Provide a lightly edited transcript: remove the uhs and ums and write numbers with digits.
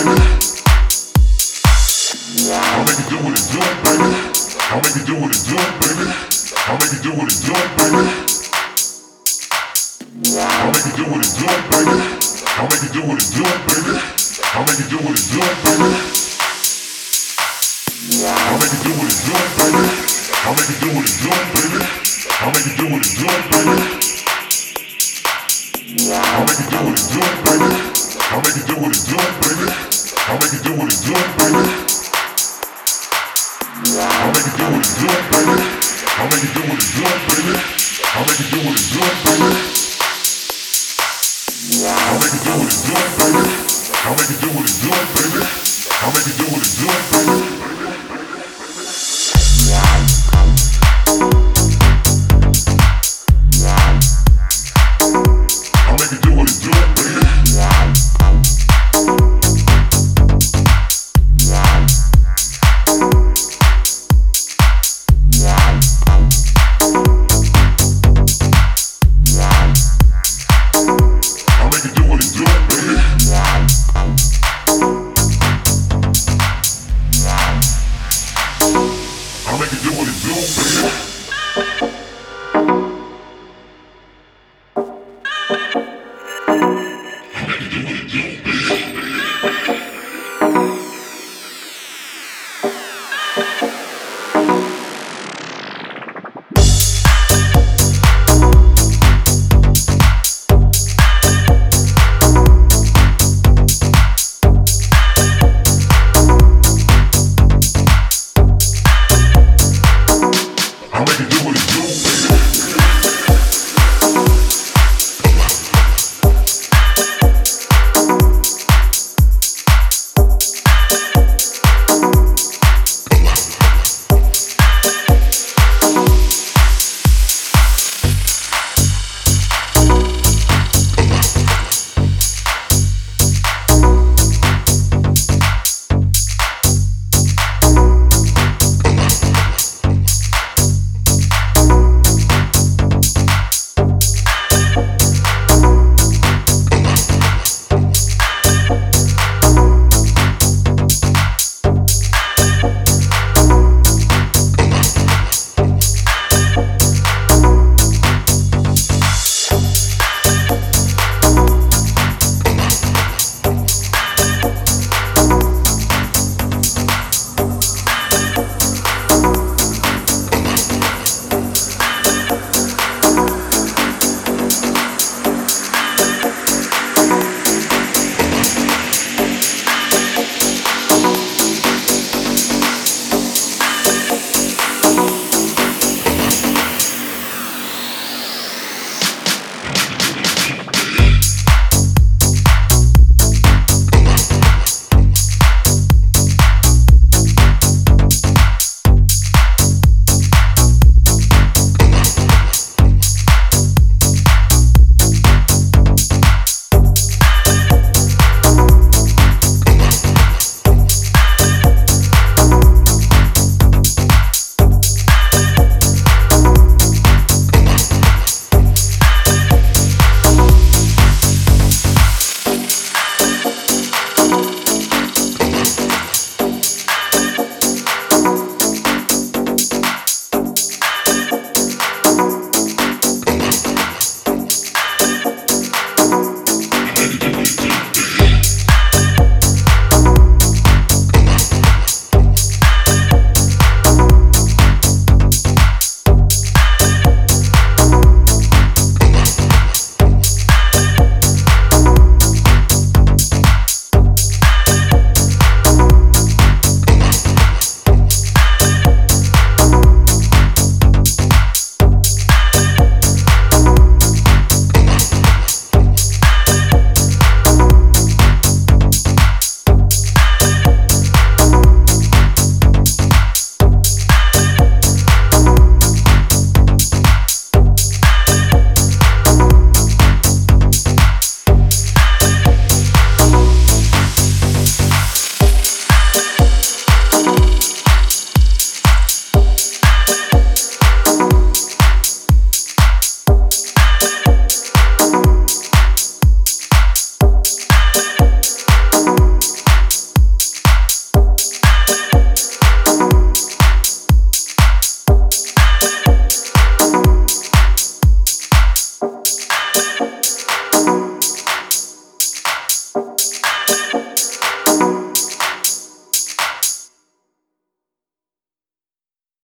baby. I'll make you do what it do, baby. I'll make you do what it do, baby. I'll make you do what it do, baby. I'll make you do what it do, baby. I'll make you do what it do, baby. I'll make you do what it do, baby. I'll make you do what it do, baby. I'll make you do what it do, baby. I'll make you do what it do, baby. I'll make you do what it do, baby. I'll make you do what it do, baby. I'll make you do what it do, baby. I'll make you do what it do, baby. I'll make you do what it do, baby. I'll make you do what it do, baby. I'll make you do what it do, baby. I'll make you do